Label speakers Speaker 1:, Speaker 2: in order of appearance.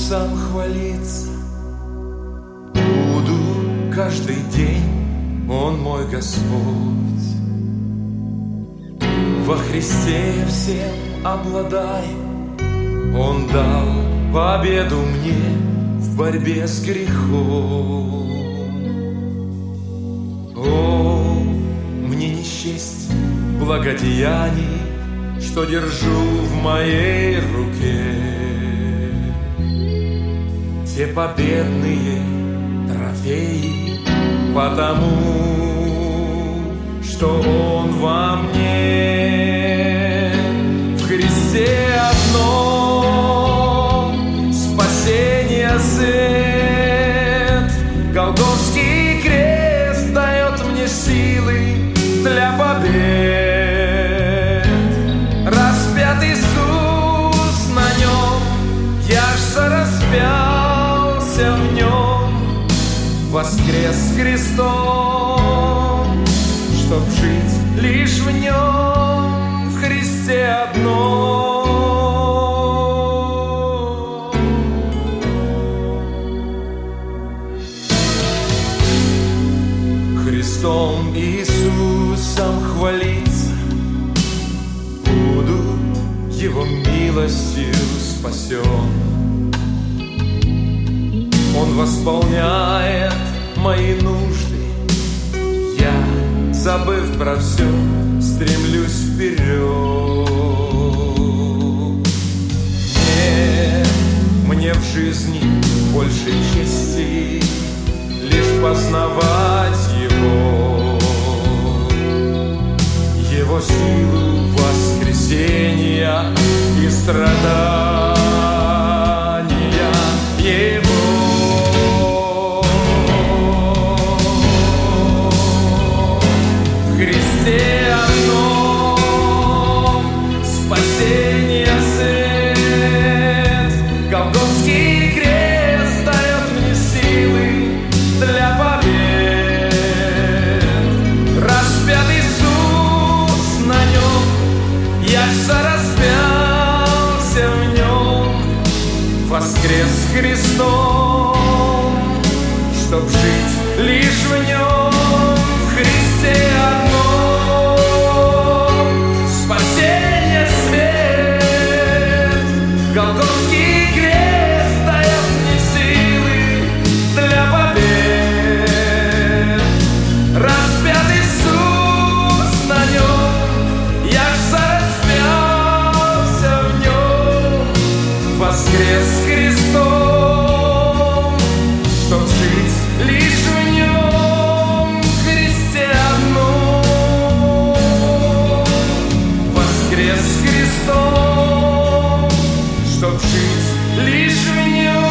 Speaker 1: Иисусом хвалиться буду каждый день, Он мой Господь. Во Христе я всем обладаю, Он дал победу мне в борьбе с грехом. О, мне не счесть благодеяний, что держу в моей руке. Те победные трофеи, потому что Он во мне. В Христе одном спасение свет, Голгофский крест дает мне силы для побед. Распят Иисус на нем, я ж распялся в нем, воскрес с Христом, чтоб жить лишь в нем, в Христе одном. Христом Иисусом хвалиться буду, Его милостью спасен. Он восполняет мои нужды, я, забыв про все, стремлюсь вперед. Нет, мне в жизни больше чести лишь познавать Его силу воскресения и страдания Его. В Христе одном спасение свет, Голгофский крест дает мне силы для побед. Распят Иисус на нем, я ж распялся в нем, воскрес с Христом, чтоб жить лишь в нем, в Христе одном спасение свет, Голгофский крест дает мне силы для побед. Распят Иисус на нем, я ж распялся в нем, воскрес с Христом, чтоб жить лишь в нем, в Христе одном. Воскрес с Христом, чтоб жить лишь в нем.